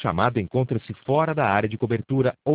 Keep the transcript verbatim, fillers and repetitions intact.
chamado encontra-se fora da área de cobertura ou